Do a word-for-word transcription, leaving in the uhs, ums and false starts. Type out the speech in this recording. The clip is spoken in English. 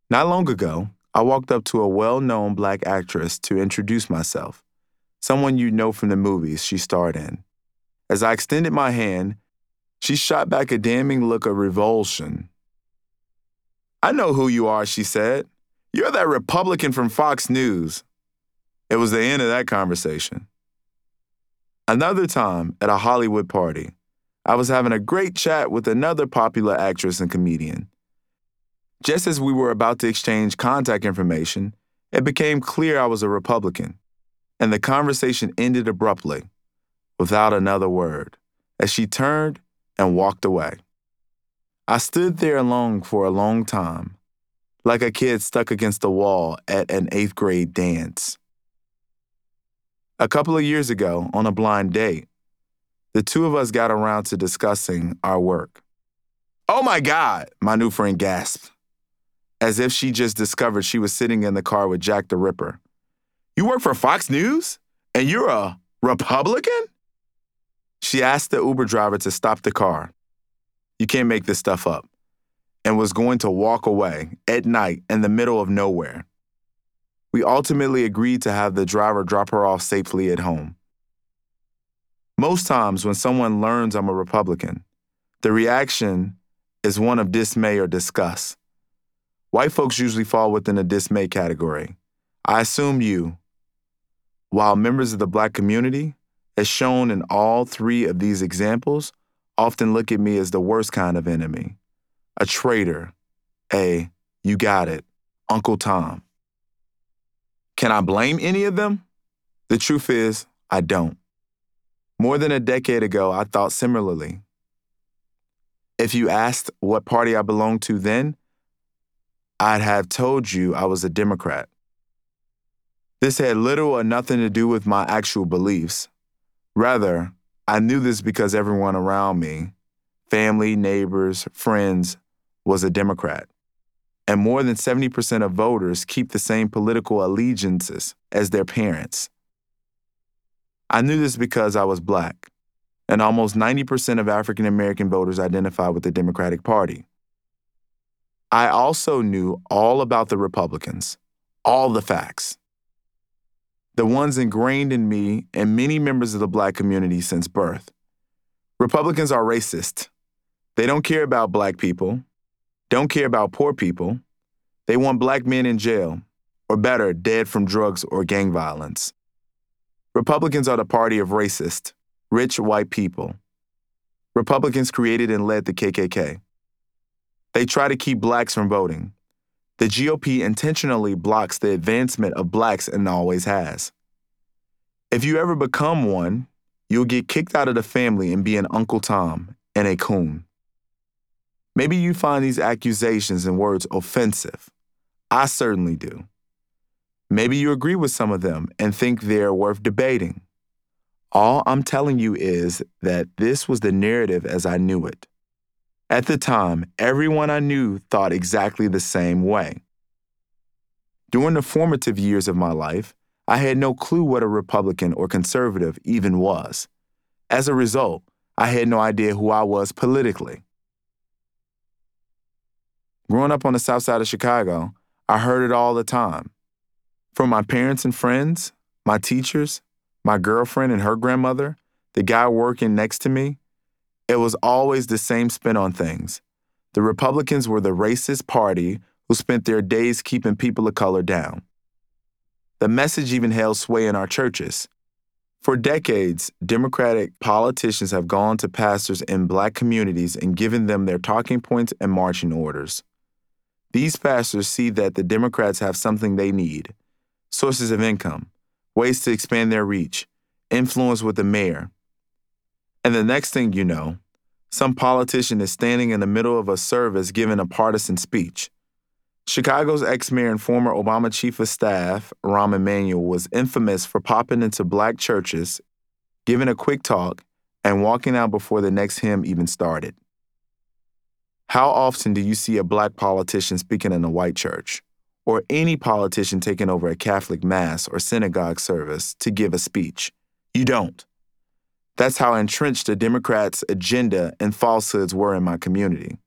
Not long ago, I walked up to a well known black actress to introduce myself, someone you know from the movies she starred in. As I extended my hand, she shot back a damning look of revulsion. "I know who you are," she said. "You're that Republican from Fox News." It was the end of that conversation. Another time, at a Hollywood party, I was having a great chat with another popular actress and comedian. Just as we were about to exchange contact information, it became clear I was a Republican, and the conversation ended abruptly, without another word, as she turned and walked away. I stood there alone for a long time, like a kid stuck against the wall at an eighth grade dance. A couple of years ago, on a blind date, the two of us got around to discussing our work. "Oh my God," my new friend gasped, as if she just discovered she was sitting in the car with Jack the Ripper. "You work for Fox News? And you're a Republican?" She asked the Uber driver to stop the car. You can't make this stuff up. And was going to walk away at night in the middle of nowhere. We ultimately agreed to have the driver drop her off safely at home. Most times when someone learns I'm a Republican, the reaction is one of dismay or disgust. White folks usually fall within the dismay category. I assume you, while members of the black community, as shown in all three of these examples, often look at me as the worst kind of enemy. A traitor, a, you got it, Uncle Tom. Can I blame any of them? The truth is, I don't. More than a decade ago, I thought similarly. If you asked what party I belonged to then, I'd have told you I was a Democrat. This had little or nothing to do with my actual beliefs. Rather, I knew this because everyone around me, family, neighbors, friends, was a Democrat. And more than seventy percent of voters keep the same political allegiances as their parents. I knew this because I was black, and almost ninety percent of African American voters identify with the Democratic Party. I also knew all about the Republicans, all the facts. The ones ingrained in me and many members of the black community since birth. Republicans are racist. They don't care about black people, don't care about poor people. They want black men in jail, or better, dead from drugs or gang violence. Republicans are the party of racist, rich white people. Republicans created and led the K K K. They try to keep blacks from voting. The G O P intentionally blocks the advancement of blacks and always has. If you ever become one, you'll get kicked out of the family and be an Uncle Tom and a coon. Maybe you find these accusations and words offensive. I certainly do. Maybe you agree with some of them and think they're worth debating. All I'm telling you is that this was the narrative as I knew it. At the time, everyone I knew thought exactly the same way. During the formative years of my life, I had no clue what a Republican or conservative even was. As a result, I had no idea who I was politically. Growing up on the south side of Chicago, I heard it all the time. From my parents and friends, my teachers, my girlfriend and her grandmother, the guy working next to me, it was always the same spin on things. The Republicans were the racist party who spent their days keeping people of color down. The message even held sway in our churches. For decades, Democratic politicians have gone to pastors in black communities and given them their talking points and marching orders. These pastors see that the Democrats have something they need: sources of income, ways to expand their reach, influence with the mayor. And the next thing you know, some politician is standing in the middle of a service giving a partisan speech. Chicago's ex-mayor and former Obama chief of staff, Rahm Emanuel, was infamous for popping into black churches, giving a quick talk, and walking out before the next hymn even started. How often do you see a black politician speaking in a white church, or any politician taking over a Catholic mass or synagogue service to give a speech? You don't. That's how entrenched the Democrats' agenda and falsehoods were in my community.